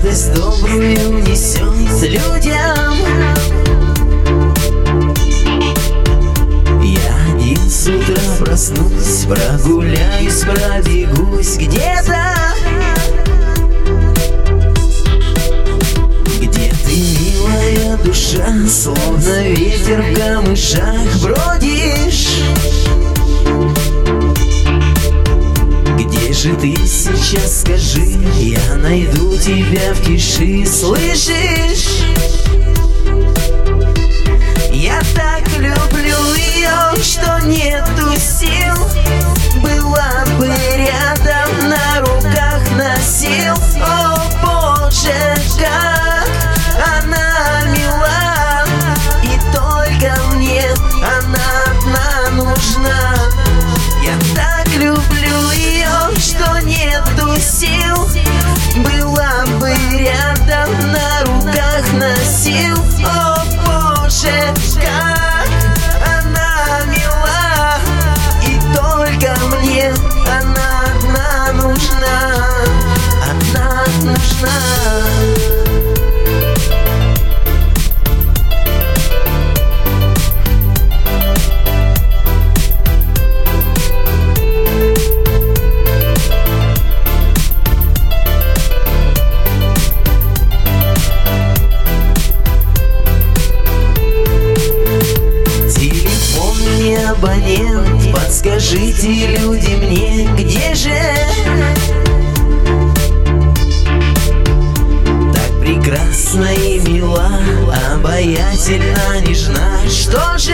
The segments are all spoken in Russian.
радость добрую несет людям. Я один с утра проснусь, прогуляюсь, пробегусь где-то, где ты, милая душа, словно ветер в камышах бродишь. Где же ты сейчас, скажи, я найду тебя в тиши, слышишь? Я так люблю ее, что нету сил, была бы рядом, на руках носил. О Боже, как она мила, и только мне она одна нужна. Я так люблю ее, что нету сил, была бы рядом, на руках носил. О Боже, как она мила, и только мне она одна нужна, одна нужна. Абонент, подскажите, люди, мне, где же так прекрасна и мила, обаятельна, нежна? Что же,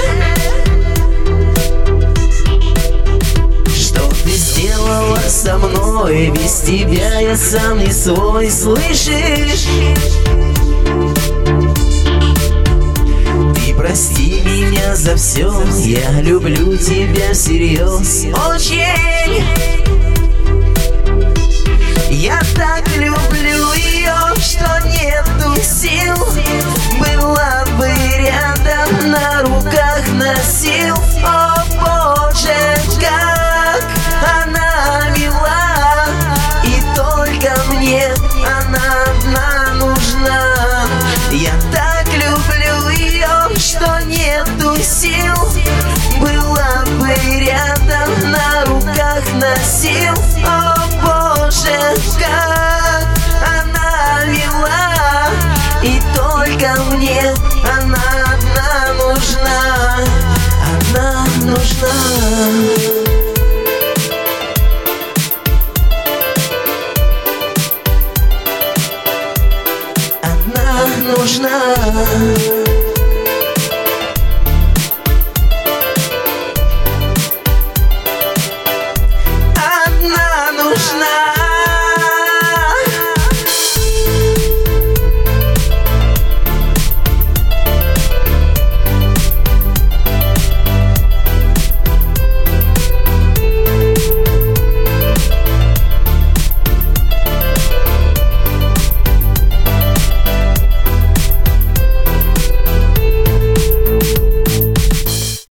что ты сделала со мной? Без тебя я сам не свой, слышишь? Прости меня за все, я люблю тебя всерьез очень. Я так люблю ее, что нету сил, была бы рядом, на руках носил. О Боже, как она мила, и только мне она одна нужна. Я так люблю ее, что нету сил, была бы рядом, на руках носил. О Боже, как она мила, и только мне она одна нужна, одна нужна. Нужна.